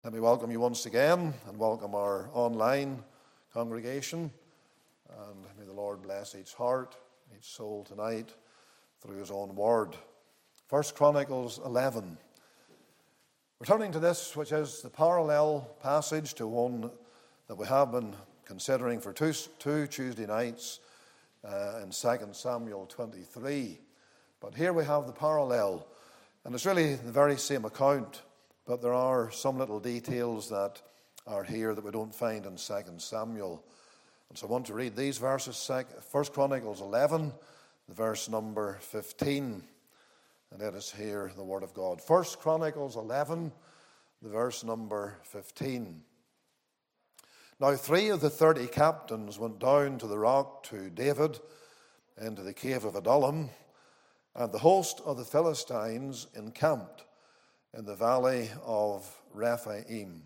Let me welcome you once again and welcome our online congregation. And may the Lord bless each heart, each soul tonight through his own word. 1 Chronicles 11. Returning to this, which is the parallel passage to one that we have been considering for two Tuesday nights in 2 Samuel 23. But here we have the parallel, and it's really the very same account. But there are some little details that are here that we don't find in 2 Samuel. And so I want to read these verses, 1 Chronicles 11, the verse number 15. And let us hear the word of God. 1 Chronicles 11, the verse number 15. Now 3 of the 30 captains went down to the rock to David into the cave of Adullam, and the host of the Philistines encamped in the valley of Rephaim.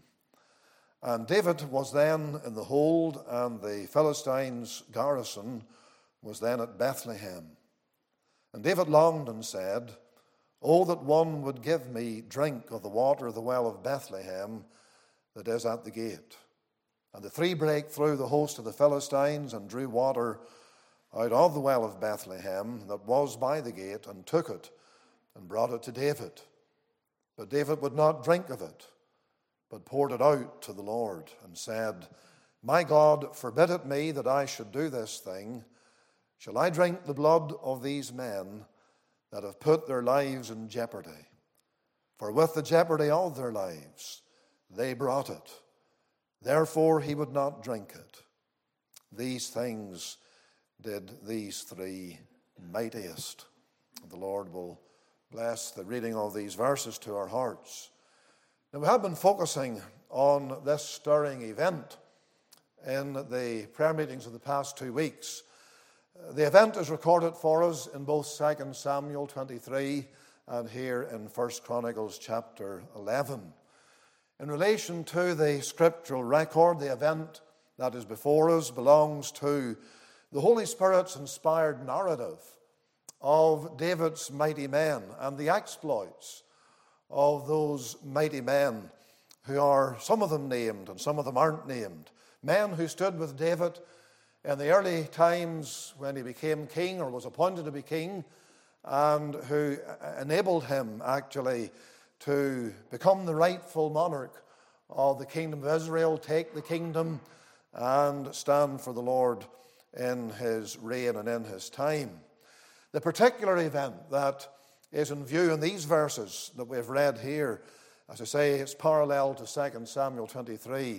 And David was then in the hold, and the Philistines' garrison was then at Bethlehem. And David longed and said, "Oh, that one would give me drink of the water of the well of Bethlehem that is at the gate." And the three brake through the host of the Philistines and drew water out of the well of Bethlehem that was by the gate, and took it and brought it to David. But David would not drink of it, but poured it out to the Lord, and said, "My God, forbid it me that I should do this thing. Shall I drink the blood of these men that have put their lives in jeopardy? For with the jeopardy of their lives they brought it. Therefore he would not drink it." These things did these three mightiest. The Lord will bless the reading of these verses to our hearts. Now, we have been focusing on this stirring event in the prayer meetings of the past 2 weeks. The event is recorded for us in both 2 Samuel 23 and here in 1 Chronicles chapter 11. In relation to the scriptural record, the event that is before us belongs to the Holy Spirit's inspired narrative of David's mighty men and the exploits of those mighty men who are, some of them named and some of them aren't named. Men who stood with David in the early times when he became king or was appointed to be king, and who enabled him actually to become the rightful monarch of the kingdom of Israel, take the kingdom and stand for the Lord in his reign and in his time. The particular event that is in view in these verses that we've read here, as I say, it's parallel to 2 Samuel 23,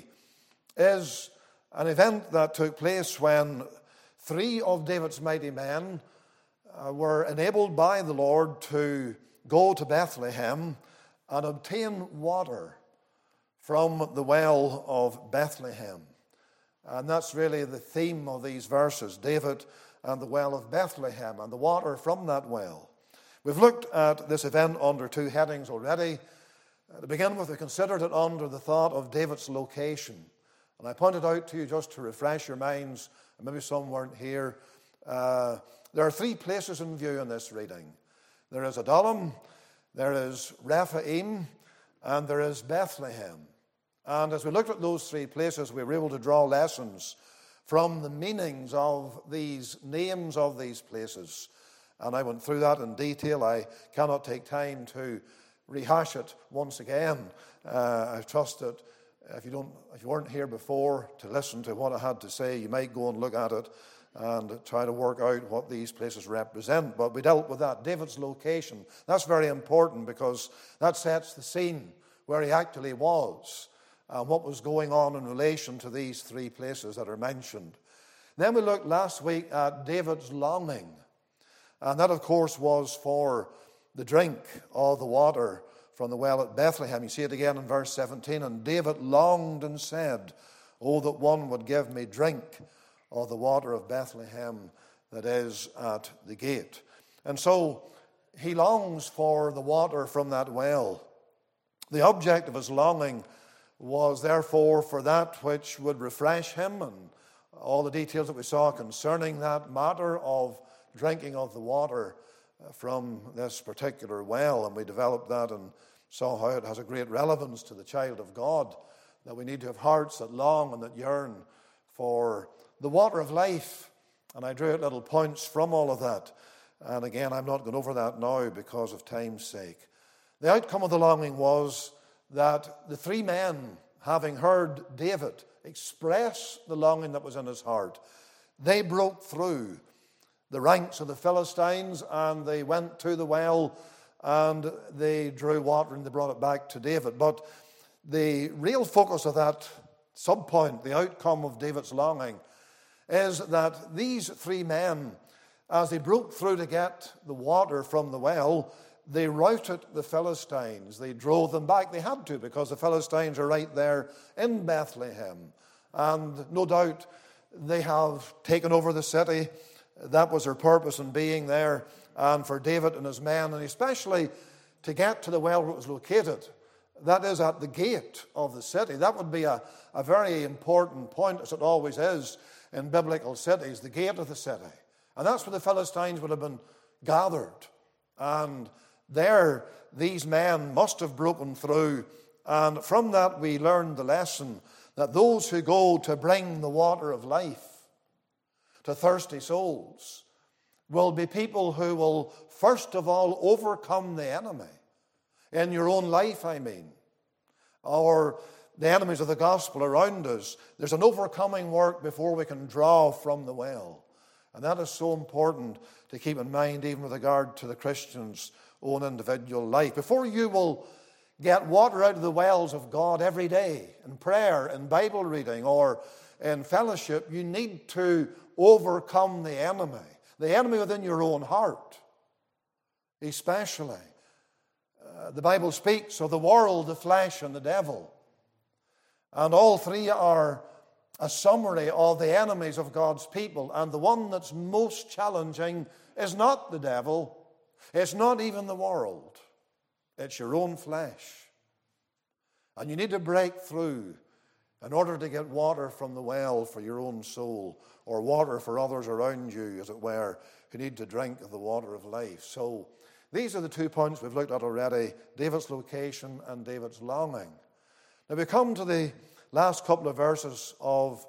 is an event that took place when 3 of David's mighty men were enabled by the Lord to go to Bethlehem and obtain water from the well of Bethlehem. And that's really the theme of these verses, David and the well of Bethlehem and the water from that well. We've looked at this event under 2 headings already. To begin with, we considered it under the thought of David's location. And I pointed out to you, just to refresh your minds, and maybe some weren't here, there are 3 places in view in this reading. There is Adullam, there is Rephaim, and there is Bethlehem. And as we looked at those 3 places, we were able to draw lessons from the meanings of these names of these places. And I went through that in detail. I cannot take time to rehash it once again. I trust that if you weren't here before to listen to what I had to say, you might go and look at it and try to work out what these places represent. But we dealt with that. David's location, that's very important because that sets the scene where he actually was and what was going on in relation to these 3 places that are mentioned. Then we looked last week at David's longing. And that, of course, was for the drink of the water from the well at Bethlehem. You see it again in verse 17. And David longed and said, "Oh, that one would give me drink of the water of Bethlehem that is at the gate." And so he longs for the water from that well. The object of his longing was therefore for that which would refresh him, and all the details that we saw concerning that matter of drinking of the water from this particular well, and we developed that in saw how it has a great relevance to the child of God, that we need to have hearts that long and that yearn for the water of life. And I drew out little points from all of that. And again, I'm not going over that now because of time's sake. The outcome of the longing was that the three men, having heard David express the longing that was in his heart, they broke through the ranks of the Philistines and they went to the well and they drew water and they brought it back to David. But the real focus of that subpoint, the outcome of David's longing, is that these three men, as they broke through to get the water from the well, they routed the Philistines. They drove them back. They had to, because the Philistines are right there in Bethlehem. And no doubt they have taken over the city. That was their purpose in being there. And for David and his men, and especially to get to the well where it was located, that is at the gate of the city. That would be a very important point, as it always is in biblical cities, the gate of the city. And that's where the Philistines would have been gathered. And there, these men must have broken through. And from that, we learned the lesson that those who go to bring the water of life to thirsty souls will be people who will, first of all, overcome the enemy. In your own life, I mean. Or the enemies of the gospel around us. There's an overcoming work before we can draw from the well. And that is so important to keep in mind, even with regard to the Christian's own individual life. Before you will get water out of the wells of God every day, in prayer, in Bible reading, or in fellowship, you need to overcome the enemy within your own heart, especially. The Bible speaks of the world, the flesh, and the devil. And all three are a summary of the enemies of God's people. And the one that's most challenging is not the devil. It's not even the world. It's your own flesh. And you need to break through in order to get water from the well for your own soul, or water for others around you, as it were, who need to drink of the water of life. So these are the 2 points we've looked at already: David's location and David's longing. Now we come to the last couple of verses of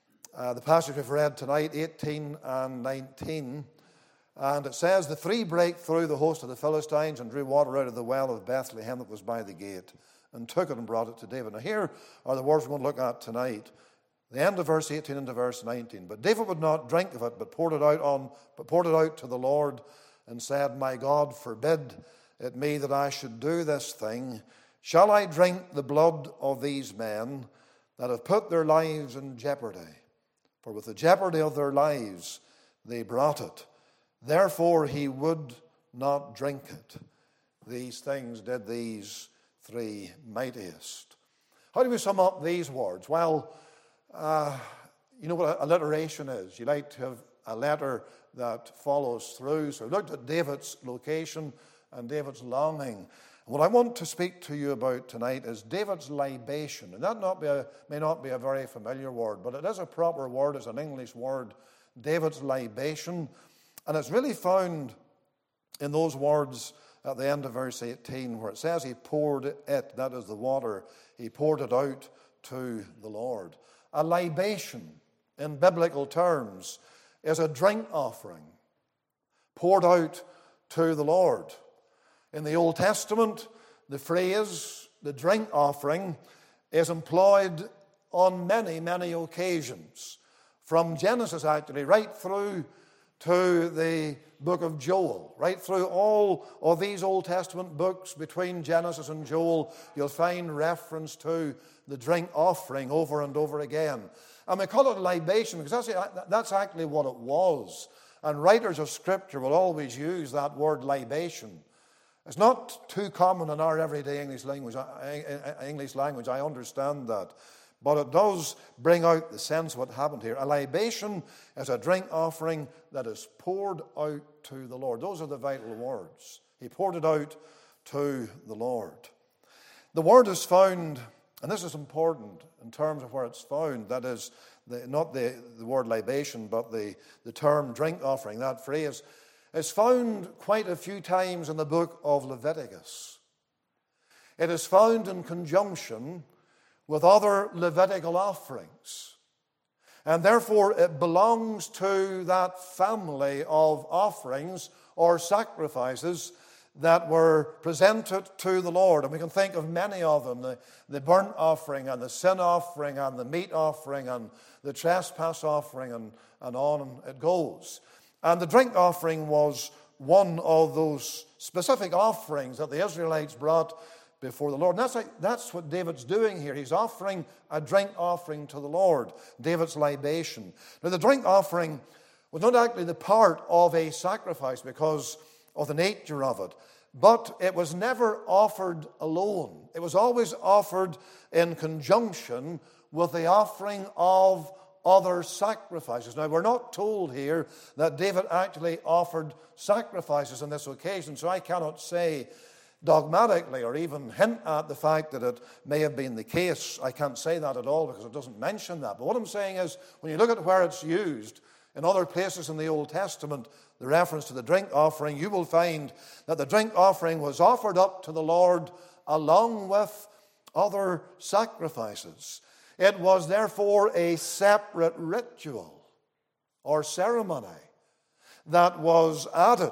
the passage we've read tonight, 18 and 19. And it says, the three break through the host of the Philistines and drew water out of the well of Bethlehem that was by the gate, and took it and brought it to David. Now here are the words we're going to look at tonight. The end of verse 18 into verse 19. But David would not drink of it, but poured it out to the Lord, and said, my God, forbid it me that I should do this thing. Shall I drink the blood of these men that have put their lives in jeopardy? For with the jeopardy of their lives they brought it. Therefore he would not drink it. These things did these three mightiest. How do we sum up these words? Well, you know what alliteration is. You like to have a letter that follows through. So we looked at David's location and David's longing. And what I want to speak to you about tonight is David's libation. And that may not be a very familiar word, but it is a proper word. It's an English word, David's libation. And it's really found in those words at the end of verse 18, where it says he poured it, that is the water, he poured it out to the Lord. A libation, in biblical terms, is a drink offering poured out to the Lord. In the Old Testament, the phrase, the drink offering, is employed on many, many occasions. From Genesis, actually, right through to the book of Joel. Right through all of these Old Testament books, between Genesis and Joel, you'll find reference to the drink offering over and over again. And we call it libation because that's actually what it was. And writers of Scripture will always use that word libation. It's not too common in our everyday English language, I understand that. But it does bring out the sense of what happened here. A libation is a drink offering that is poured out to the Lord. Those are the vital words. He poured it out to the Lord. The word is found, and this is important in terms of where it's found, that is, not the word libation, but the term drink offering, that phrase, is found quite a few times in the book of Leviticus. It is found in conjunction with other Levitical offerings. And therefore it belongs to that family of offerings or sacrifices that were presented to the Lord. And we can think of many of them, the burnt offering and the sin offering and the meat offering and the trespass offering, and on it goes. And the drink offering was one of those specific offerings that the Israelites brought before the Lord. And that's what David's doing here. He's offering a drink offering to the Lord, David's libation. Now, the drink offering was not actually the part of a sacrifice because of the nature of it, but it was never offered alone. It was always offered in conjunction with the offering of other sacrifices. Now, we're not told here that David actually offered sacrifices on this occasion, so I cannot say dogmatically or even hint at the fact that it may have been the case. I can't say that at all because it doesn't mention that. But what I'm saying is, when you look at where it's used in other places in the Old Testament, the reference to the drink offering, you will find that the drink offering was offered up to the Lord along with other sacrifices. It was therefore a separate ritual or ceremony that was added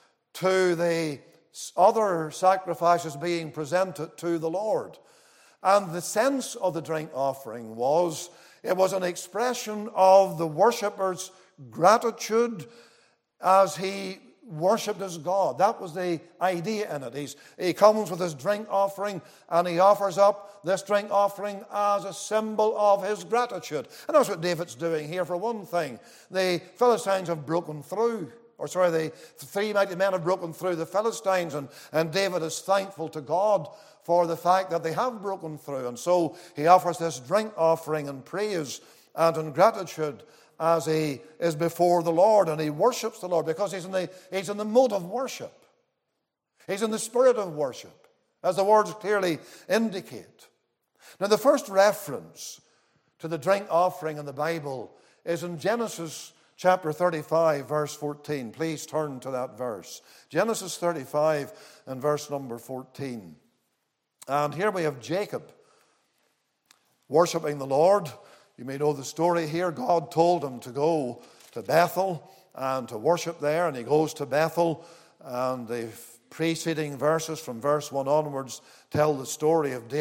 to the other sacrifices being presented to the Lord. And the sense of the drink offering was, it was an expression of the worshipper's gratitude as he worshipped his God. That was the idea in it. He comes with his drink offering and he offers up this drink offering as a symbol of his gratitude. And that's what David's doing here. For one thing, the Philistines have broken through. The three mighty men have broken through the Philistines, and David is thankful to God for the fact that they have broken through. And so he offers this drink offering in praise and in gratitude as he is before the Lord, and he worships the Lord because he's in the mode of worship. He's in the spirit of worship, as the words clearly indicate. Now, the first reference to the drink offering in the Bible is in Genesis chapter 35, verse 14. Please turn to that verse. Genesis 35 and verse number 14. And here we have Jacob worshiping the Lord. You may know the story here. God told him to go to Bethel and to worship there, and he goes to Bethel, and the preceding verses from verse 1 onwards tell the story of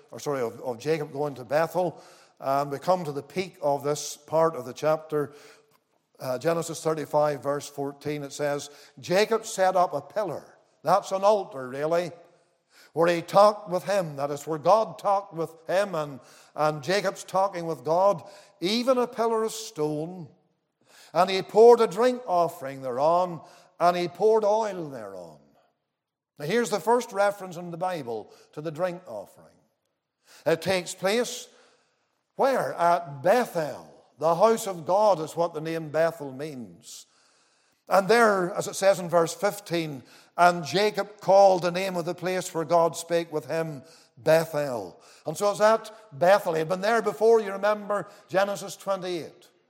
of Jacob going to Bethel. And we come to the peak of this part of the chapter. Genesis 35, verse 14, it says, Jacob set up a pillar. That's an altar, really, where he talked with him. That is where God talked with him, and Jacob's talking with God, even a pillar of stone. And he poured a drink offering thereon, and he poured oil thereon. Now, here's the first reference in the Bible to the drink offering. It takes place where? At Bethel. The house of God is what the name Bethel means. And there, as it says in verse 15, and Jacob called the name of the place where God spake with him, Bethel. And so it's at Bethel. He had been there before, you remember Genesis 28,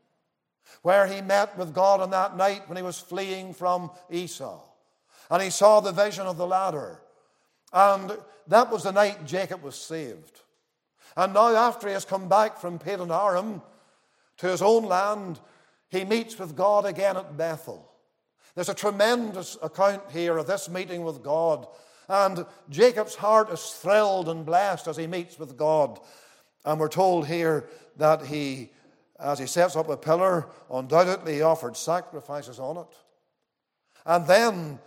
where he met with God on that night when he was fleeing from Esau. And he saw the vision of the ladder. And that was the night Jacob was saved. And now, after he has come back from Padan Aram to his own land, he meets with God again at Bethel. There's a tremendous account here of this meeting with God. And Jacob's heart is thrilled and blessed as he meets with God. And we're told here that as he sets up a pillar, undoubtedly he offered sacrifices on it. And then,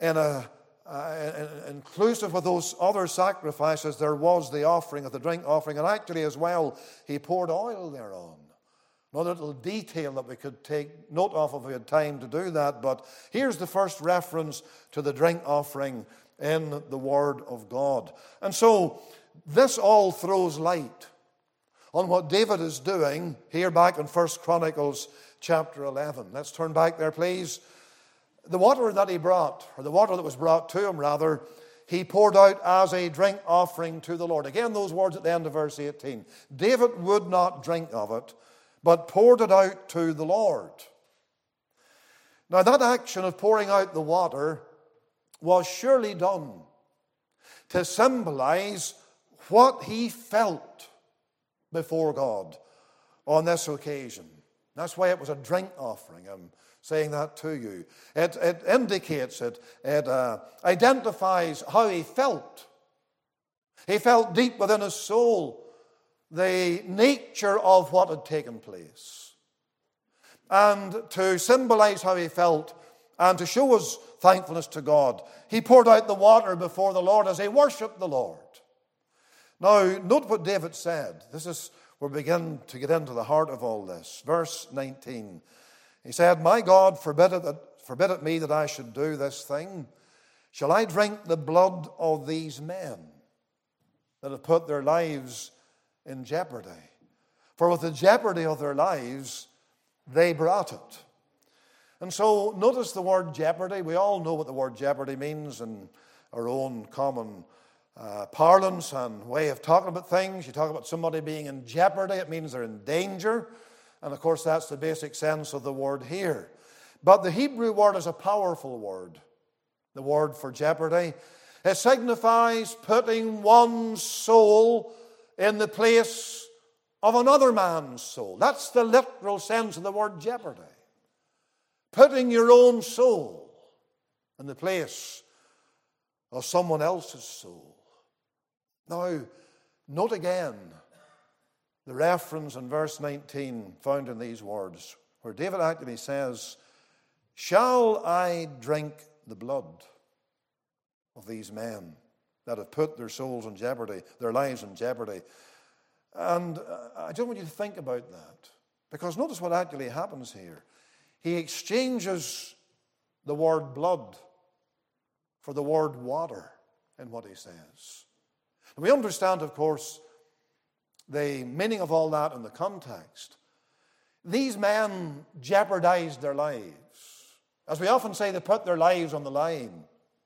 inclusive of those other sacrifices, there was the offering of the drink offering. And actually as well, he poured oil thereon. Another little detail that we could take note of if we had time to do that. But here's the first reference to the drink offering in the Word of God. And so this all throws light on what David is doing here back in 1 Chronicles chapter 11. Let's turn back there, please. The water that he brought, or the water that was brought to him, rather, he poured out as a drink offering to the Lord. Again, those words at the end of verse 18. David would not drink of it, but poured it out to the Lord. Now, that action of pouring out the water was surely done to symbolize what he felt before God on this occasion. That's why it was a drink offering. I'm saying that to you. It indicates, it identifies how he felt. He felt deep within his soul the nature of what had taken place. And to symbolize how he felt and to show his thankfulness to God, he poured out the water before the Lord as he worshipped the Lord. Now, note what David said. This is where we begin to get into the heart of all this. Verse 19. He said, "My God, forbid it me that I should do this thing. Shall I drink the blood of these men that have put their lives in jeopardy? For with the jeopardy of their lives, they brought it." And so, notice the word jeopardy. We all know what the word jeopardy means in our own common parlance and way of talking about things. You talk about somebody being in jeopardy, it means they're in danger. And of course, that's the basic sense of the word here. But the Hebrew word is a powerful word, the word for jeopardy. It signifies putting one's soul in the place of another man's soul. That's the literal sense of the word jeopardy. Putting your own soul in the place of someone else's soul. Now, note again the reference in verse 19 found in these words, where David actually says, "Shall I drink the blood of these men that have put their souls in jeopardy, their lives in jeopardy?" And I just want you to think about that, because notice what actually happens here. He exchanges the word blood for the word water in what he says. And we understand, of course, the meaning of all that in the context. These men jeopardized their lives. As we often say, they put their lives on the line.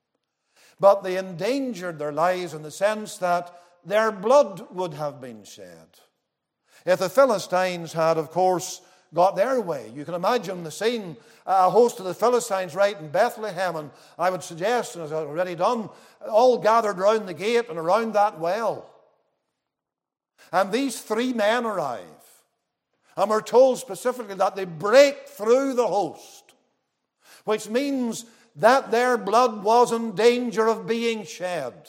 But they endangered their lives in the sense that their blood would have been shed. If the Philistines had, of course, got their way, you can imagine the scene, a host of the Philistines right in Bethlehem, and I would suggest, and as I've already done, all gathered round the gate and around that well. And these three men arrive, and we're told specifically that they break through the host, which means that their blood was in danger of being shed.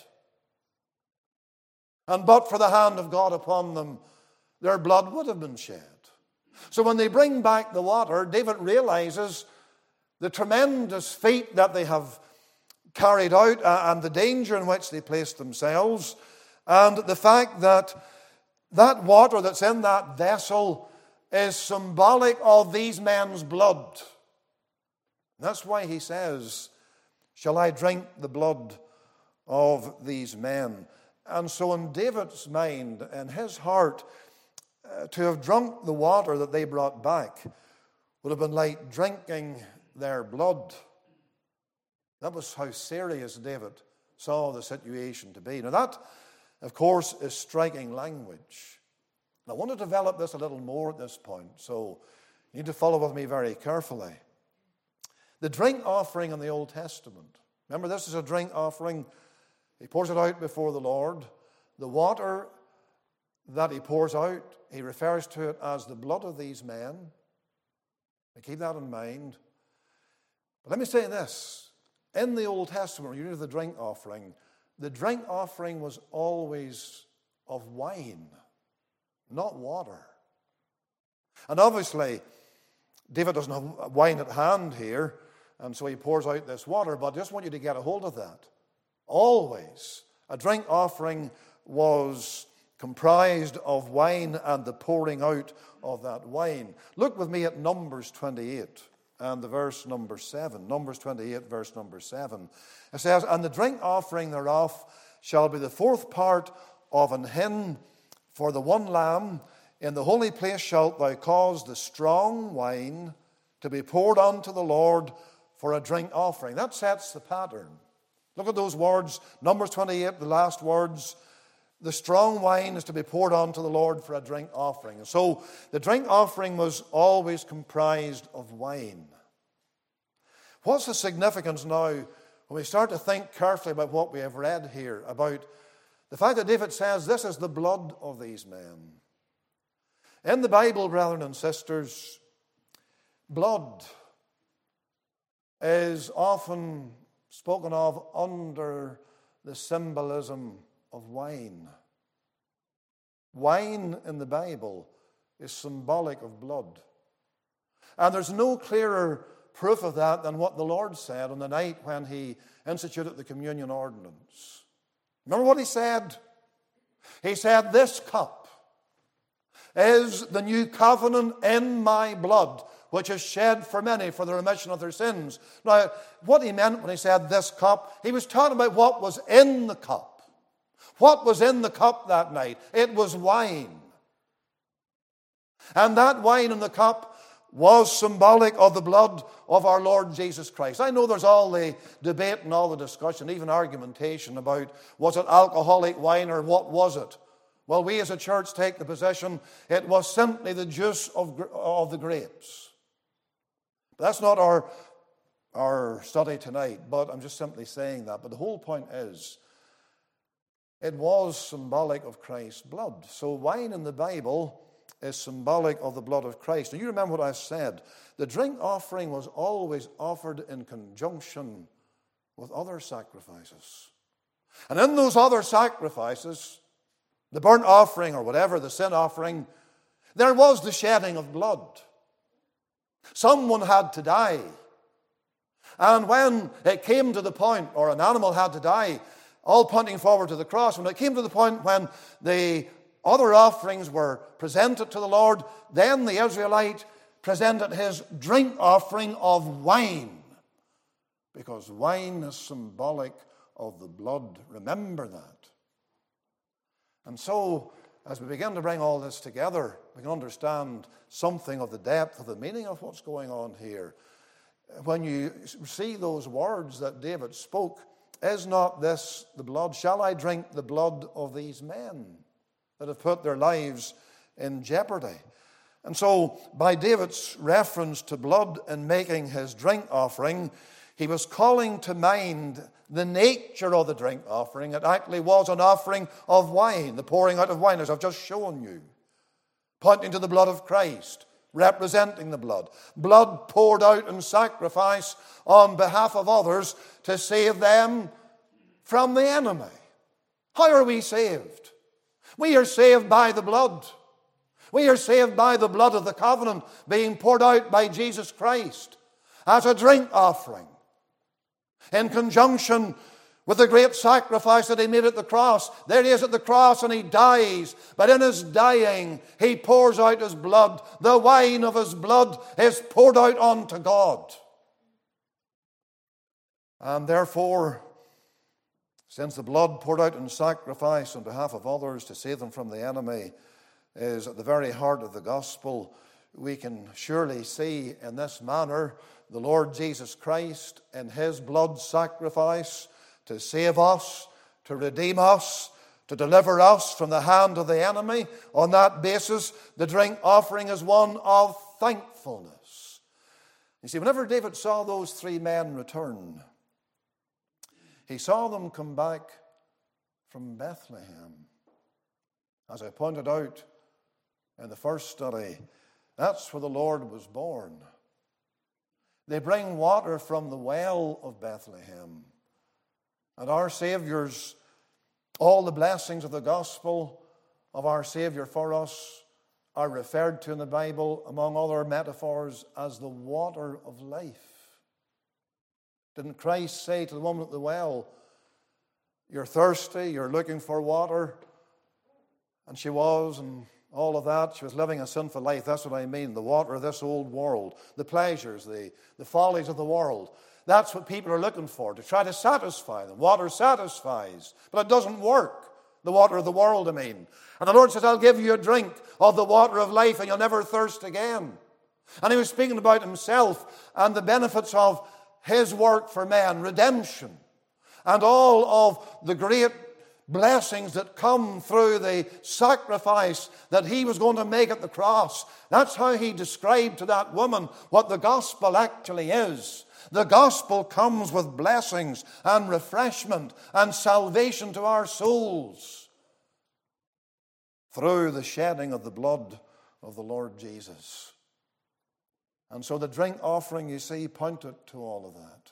And but for the hand of God upon them, their blood would have been shed. So when they bring back the water, David realizes the tremendous feat that they have carried out and the danger in which they placed themselves, and the fact that that water that's in that vessel is symbolic of these men's blood. That's why he says, "Shall I drink the blood of these men?" And so in David's mind, in his heart, to have drunk the water that they brought back would have been like drinking their blood. That was how serious David saw the situation to be. Now that, of course, is striking language. And I want to develop this a little more at this point, so you need to follow with me very carefully. The drink offering in the Old Testament. Remember, this is a drink offering. He pours it out before the Lord. The water that he pours out, he refers to it as the blood of these men. And keep that in mind. But let me say this. In the Old Testament, when you do the drink offering was always of wine, not water. And obviously, David doesn't have wine at hand here, and so he pours out this water, but I just want you to get a hold of that. Always, a drink offering was comprised of wine and the pouring out of that wine. Look with me at Numbers 28 and the verse number 7. Numbers 28, verse number 7. It says, "And the drink offering thereof shall be the fourth part of an hin for the one lamb. In the holy place shalt thou cause the strong wine to be poured unto the Lord for a drink offering." That sets the pattern. Look at those words, Numbers 28, the last words. The strong wine is to be poured onto the Lord for a drink offering. And so the drink offering was always comprised of wine. What's the significance now when we start to think carefully about what we have read here, about the fact that David says, this is the blood of these men. In the Bible, brethren and sisters, blood is often spoken of under the symbolism of wine. Wine in the Bible is symbolic of blood. And there's no clearer proof of that than what the Lord said on the night when he instituted the communion ordinance. Remember what he said? He said, this cup is the new covenant in my blood, which is shed for many for the remission of their sins. Now, what he meant when he said this cup, he was talking about what was in the cup. What was in the cup that night? It was wine. And that wine in the cup was symbolic of the blood of our Lord Jesus Christ. I know there's all the debate and all the discussion, even argumentation about was it alcoholic wine or what was it? Well, we as a church take the position it was simply the juice of the grapes. That's not our study tonight, but I'm just simply saying that. But the whole point is, it was symbolic of Christ's blood. So wine in the Bible is symbolic of the blood of Christ. And you remember what I said. The drink offering was always offered in conjunction with other sacrifices. And in those other sacrifices, the burnt offering or whatever, the sin offering, there was the shedding of blood. Someone had to die. And when it came to the point, or an animal had to die, all pointing forward to the cross, when it came to the point when the other offerings were presented to the Lord, then the Israelite presented his drink offering of wine. Because wine is symbolic of the blood. Remember that. And so, as we begin to bring all this together, we can understand something of the depth of the meaning of what's going on here. When you see those words that David spoke, is not this the blood? Shall I drink the blood of these men that have put their lives in jeopardy? And so, by David's reference to blood in making his drink offering, he was calling to mind the nature of the drink offering. It actually was an offering of wine, the pouring out of wine, as I've just shown you, pointing to the blood of Christ, representing the blood. Blood poured out in sacrifice on behalf of others to save them from the enemy. How are we saved? We are saved by the blood. We are saved by the blood of the covenant being poured out by Jesus Christ as a drink offering, in conjunction with the great sacrifice that he made at the cross. There he is at the cross and he dies. But in his dying, he pours out his blood. The wine of his blood is poured out unto God. And therefore, since the blood poured out in sacrifice on behalf of others to save them from the enemy is at the very heart of the gospel, we can surely see in this manner the Lord Jesus Christ in his blood sacrifice to save us, to redeem us, to deliver us from the hand of the enemy. On that basis, the drink offering is one of thankfulness. You see, whenever David saw those three men return, he saw them come back from Bethlehem. As I pointed out in the first study, that's where the Lord was born. They bring water from the well of Bethlehem. And our Savior's, all the blessings of the gospel of our Savior for us are referred to in the Bible, among other metaphors, as the water of life. Didn't Christ say to the woman at the well, you're thirsty, you're looking for water? And she was, and all of that. She was living a sinful life. That's what I mean. The water of this old world, the pleasures, the follies of the world. That's what people are looking for, to try to satisfy them. Water satisfies, but it doesn't work. The water of the world, I mean. And the Lord says, I'll give you a drink of the water of life and you'll never thirst again. And he was speaking about himself and the benefits of his work for men, redemption, and all of the great blessings that come through the sacrifice that he was going to make at the cross. That's how he described to that woman what the gospel actually is. The gospel comes with blessings and refreshment and salvation to our souls through the shedding of the blood of the Lord Jesus. And so the drink offering, you see, pointed to all of that.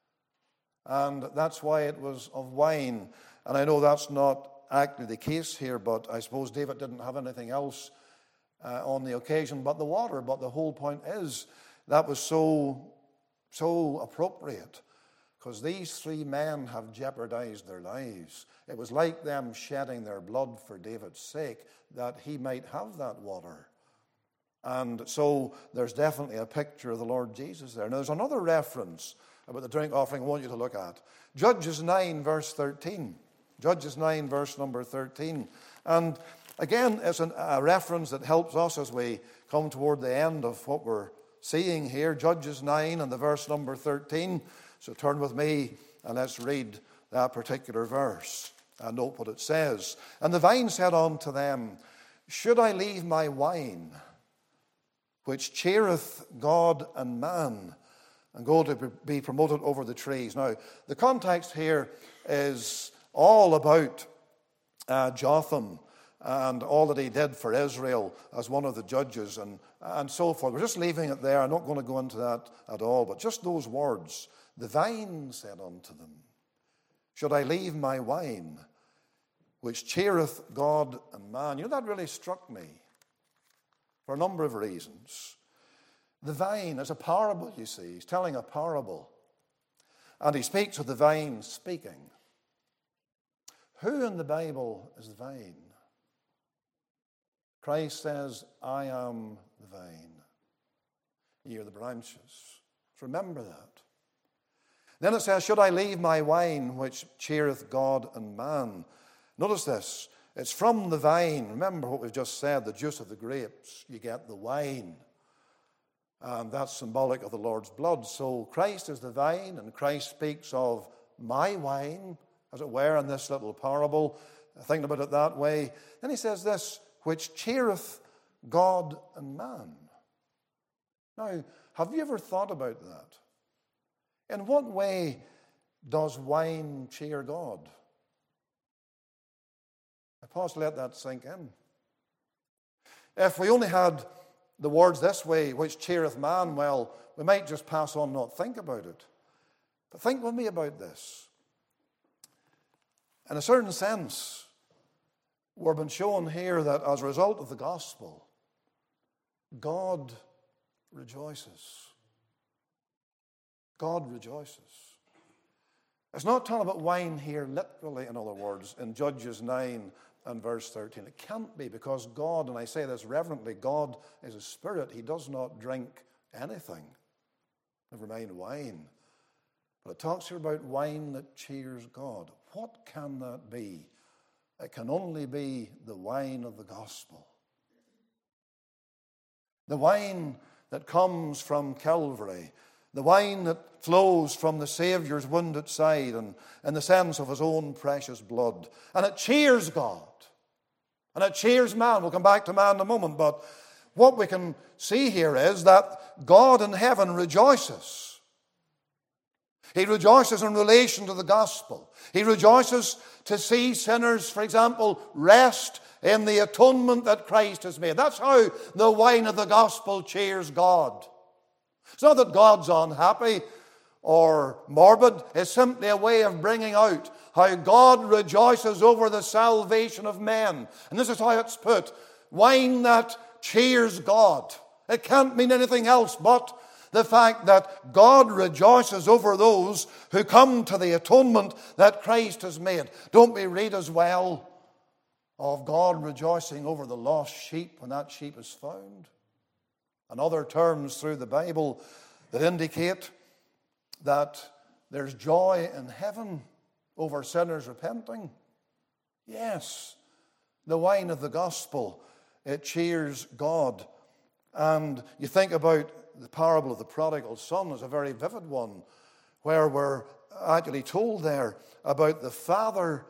And that's why it was of wine. And I know that's not actually the case here, but I suppose David didn't have anything else on the occasion but the water. But the whole point is that was so appropriate, because these three men have jeopardized their lives. It was like them shedding their blood for David's sake, that he might have that water. And so there's definitely a picture of the Lord Jesus there. Now there's another reference about the drink offering I want you to look at. Judges 9, verse 13. Judges 9, verse number 13. And again, it's a reference that helps us as we come toward the end of what we're seeing here. Judges 9 and the verse number 13. So turn with me and let's read that particular verse and note what it says. And the vine said unto them, Should I leave my wine, which cheereth God and man, and go to be promoted over the trees? Now, the context here is all about Jotham and all that he did for Israel as one of the judges and so forth. We're just leaving it there. I'm not going to go into that at all, but just those words. The vine said unto them, Should I leave my wine, which cheereth God and man? You know, that really struck me for a number of reasons. The vine is a parable, you see. He's telling a parable. And he speaks of the vine speaking. Who in the Bible is the vine? Christ says, I am the vine. Ye are the branches. Remember that. Then it says, Should I leave my wine, which cheereth God and man? Notice this. It's from the vine. Remember what we've just said, the juice of the grapes. You get the wine. And that's symbolic of the Lord's blood. So Christ is the vine, and Christ speaks of my wine, as it were, in this little parable. Thinking about it that way. Then he says this, which cheereth God and man. Now, have you ever thought about that? In what way does wine cheer God? I pause to let that sink in. If we only had the words this way, which cheereth man, well, we might just pass on, not think about it. But think with me about this. In a certain sense, we've been shown here that as a result of the gospel, God rejoices. God rejoices. It's not talking about wine here literally, in other words, in Judges 9 and verse 13. It can't be, because God, and I say this reverently, God is a spirit. He does not drink anything, never mind wine. But it talks here about wine that cheers God. What can that be? It can only be the wine of the gospel. The wine that comes from Calvary. The wine that flows from the Savior's wounded side and in the sense of his own precious blood. And it cheers God. And it cheers man. We'll come back to man in a moment. But what we can see here is that God in heaven rejoices. He rejoices in relation to the gospel. He rejoices to see sinners, for example, rest in the atonement that Christ has made. That's how the wine of the gospel cheers God. It's not that God's unhappy or morbid. It's simply a way of bringing out how God rejoices over the salvation of men. And this is how it's put. Wine that cheers God. It can't mean anything else but the fact that God rejoices over those who come to the atonement that Christ has made. Don't we read as well of God rejoicing over the lost sheep when that sheep is found? And other terms through the Bible that indicate that there's joy in heaven over sinners repenting. Yes, the wine of the gospel, it cheers God. And you think about the parable of the prodigal son is a very vivid one, where we're actually told there about the father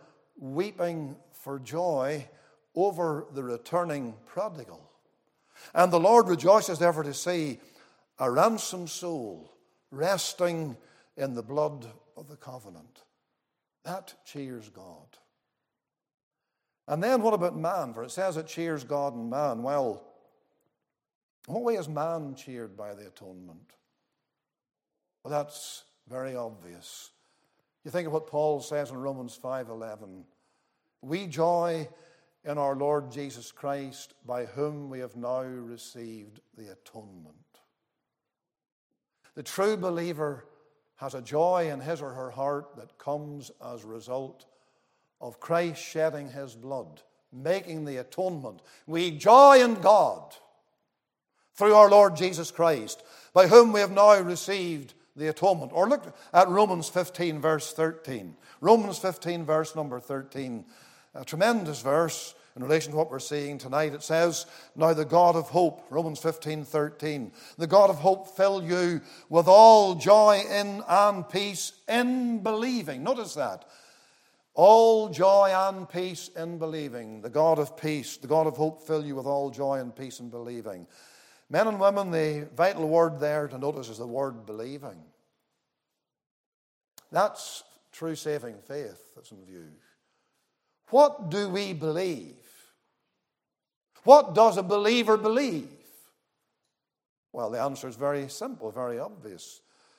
weeping for joy over the returning prodigal. And the Lord rejoices ever to see a ransomed soul resting in the blood of the covenant. That cheers God. And then what about man? For it says it cheers God and man. Well, in what way is man cheered by the atonement? Well, that's very obvious. You think of what Paul says in Romans 5:11. We joy in our Lord Jesus Christ, by whom we have now received the atonement. The true believer has a joy in his or her heart that comes as a result of Christ shedding his blood, making the atonement. We joy in God through our Lord Jesus Christ, by whom we have now received the atonement. Or look at Romans 15, verse 13. Romans 15, verse number 13. A tremendous verse in relation to what we're seeing tonight. It says, now the God of hope, Romans 15:13, the God of hope fill you with all joy in and peace in believing. Notice that. All joy and peace in believing. The God of peace, the God of hope fill you with all joy and peace in believing. Men and women, the vital word there to notice is the word believing. That's true saving faith that's in view. What do we believe? What does a believer believe? Well, the answer is very simple, very obvious.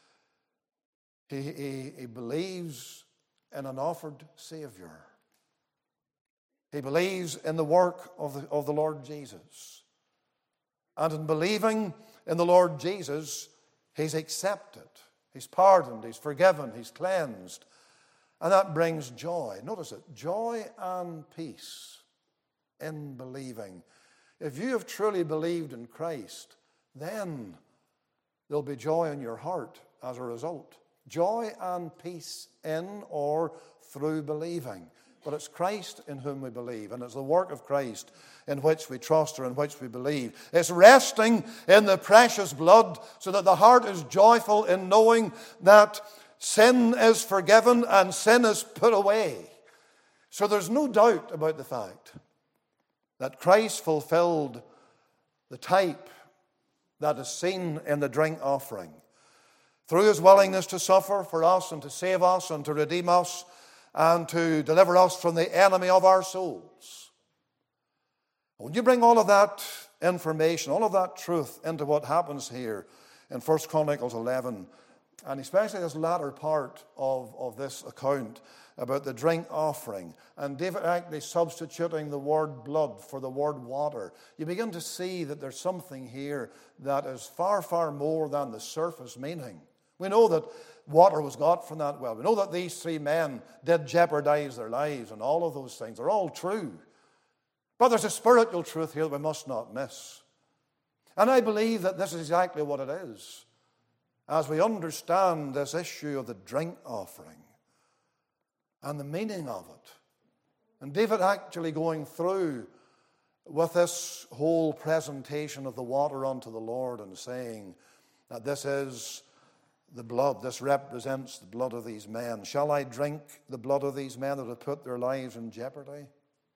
He believes in an offered Savior. He believes in the work of the Lord Jesus. And in believing in the Lord Jesus, he's accepted, he's pardoned, he's forgiven, he's cleansed. And that brings joy. Notice it, joy and peace in believing. If you have truly believed in Christ, then there'll be joy in your heart as a result. Joy and peace in or through believing. But it's Christ in whom we believe, and it's the work of Christ in which we trust or in which we believe. It's resting in the precious blood so that the heart is joyful in knowing that sin is forgiven and sin is put away. So there's no doubt about the fact that Christ fulfilled the type that is seen in the drink offering. Through his willingness to suffer for us and to save us and to redeem us and to deliver us from the enemy of our souls. When you bring all of that information, all of that truth into what happens here in 1 Chronicles 11, and especially this latter part of this account about the drink offering, and David actually substituting the word blood for the word water, you begin to see that there's something here that is far, far more than the surface meaning. We know that water was got from that well. We know that these three men did jeopardize their lives, and all of those things are all true. But there's a spiritual truth here that we must not miss. And I believe that this is exactly what it is. As we understand this issue of the drink offering and the meaning of it, and David actually going through with this whole presentation of the water unto the Lord and saying that this is the blood, this represents the blood of these men. Shall I drink the blood of these men that have put their lives in jeopardy?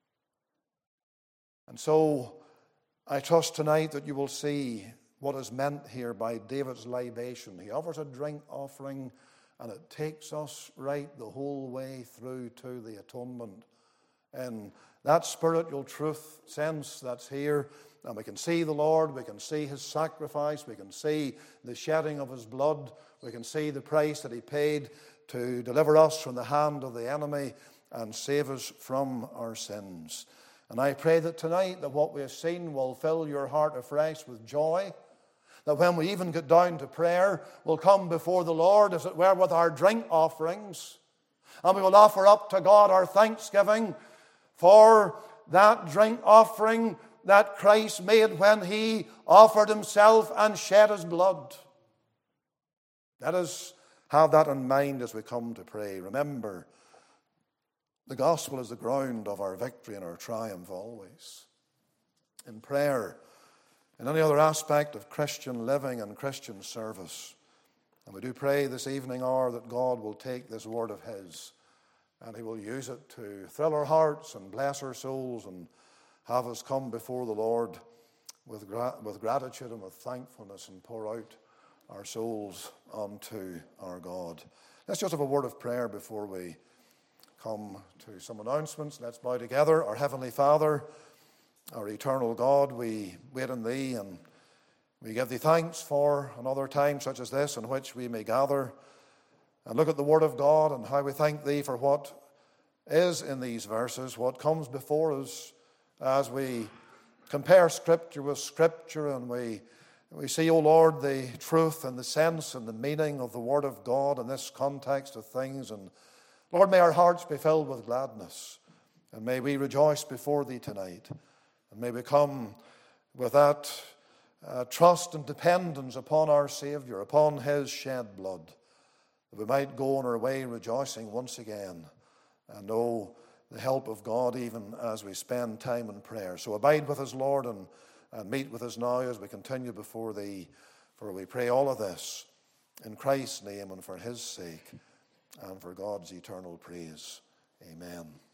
And so I trust tonight that you will see what is meant here by David's libation. He offers a drink offering, and it takes us right the whole way through to the atonement. And that spiritual truth sense that's here, and we can see the Lord, we can see his sacrifice, we can see the shedding of his blood, we can see the price that he paid to deliver us from the hand of the enemy and save us from our sins. And I pray that tonight that what we have seen will fill your heart afresh with joy, that when we even get down to prayer, we'll come before the Lord, as it were, with our drink offerings, and we will offer up to God our thanksgiving for that drink offering that Christ made when he offered himself and shed his blood. Let us have that in mind as we come to pray. Remember, the gospel is the ground of our victory and our triumph always. In prayer, in any other aspect of Christian living and Christian service. And we do pray this evening hour that God will take this word of his and he will use it to thrill our hearts and bless our souls and have us come before the Lord with gratitude and with thankfulness and pour out our souls unto our God. Let's just have a word of prayer before we come to some announcements. Let's bow together. Our Heavenly Father, our eternal God, we wait in Thee and we give Thee thanks for another time such as this in which we may gather and look at the Word of God, and how we thank Thee for what is in these verses, what comes before us as we compare Scripture with Scripture, and we see, O Lord, the truth and the sense and the meaning of the Word of God in this context of things. And Lord, may our hearts be filled with gladness, and may we rejoice before Thee tonight, and may we come with that trust and dependence upon our Saviour, upon His shed blood, that we might go on our way rejoicing once again and know the help of God even as we spend time in prayer. So abide with us, Lord, and meet with us now as we continue before Thee, for we pray all of this in Christ's name and for His sake and for God's eternal praise. Amen.